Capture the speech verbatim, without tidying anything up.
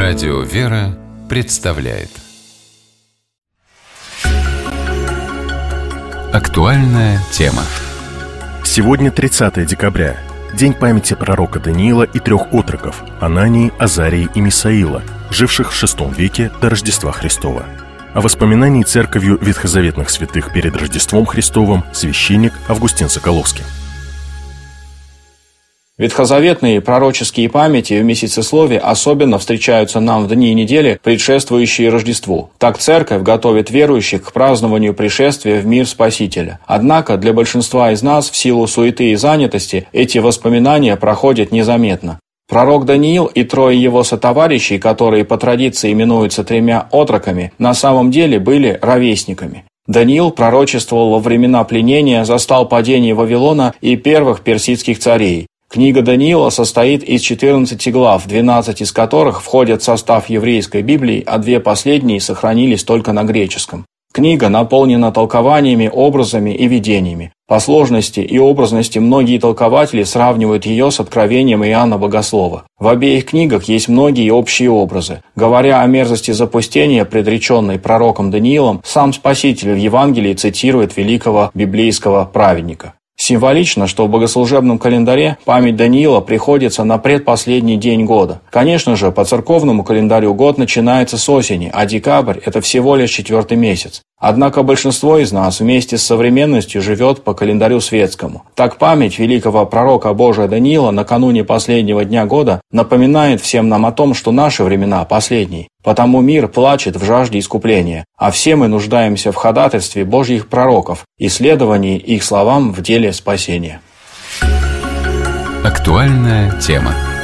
Радио «Вера» представляет актуальная тема. Сегодня тридцатое декабря, день памяти пророка Даниила и трех отроков – Анании, Азарии и Мисаила, живших в шестом веке до Рождества Христова. О воспоминании церковью ветхозаветных святых перед Рождеством Христовым священник Августин Соколовский. Ветхозаветные пророческие памяти в месяцеслове особенно встречаются нам в дни недели, предшествующие Рождеству. Так церковь готовит верующих к празднованию пришествия в мир Спасителя. Однако для большинства из нас в силу суеты и занятости эти воспоминания проходят незаметно. Пророк Даниил и трое его сотоварищей, которые по традиции именуются тремя отроками, на самом деле были ровесниками. Даниил пророчествовал во времена пленения, застал падение Вавилона и первых персидских царей. Книга Даниила состоит из четырнадцати глав, двенадцать из которых входят в состав еврейской Библии, а две последние сохранились только на греческом. Книга наполнена толкованиями, образами и видениями. По сложности и образности многие толкователи сравнивают ее с откровением Иоанна Богослова. В обеих книгах есть многие общие образы. Говоря о мерзости запустения, предреченной пророком Даниилом, сам Спаситель в Евангелии цитирует великого библейского праведника. Символично, что в богослужебном календаре память Даниила приходится на предпоследний день года. Конечно же, по церковному календарю год начинается с осени, а декабрь – это всего лишь четвертый месяц. Однако большинство из нас вместе с современностью живет по календарю светскому. Так память великого пророка Божия Даниила накануне последнего дня года напоминает всем нам о том, что наши времена последние. Потому мир плачет в жажде искупления, а все мы нуждаемся в ходатайстве Божьих пророков и следовании их словам в деле спасения. Актуальная тема.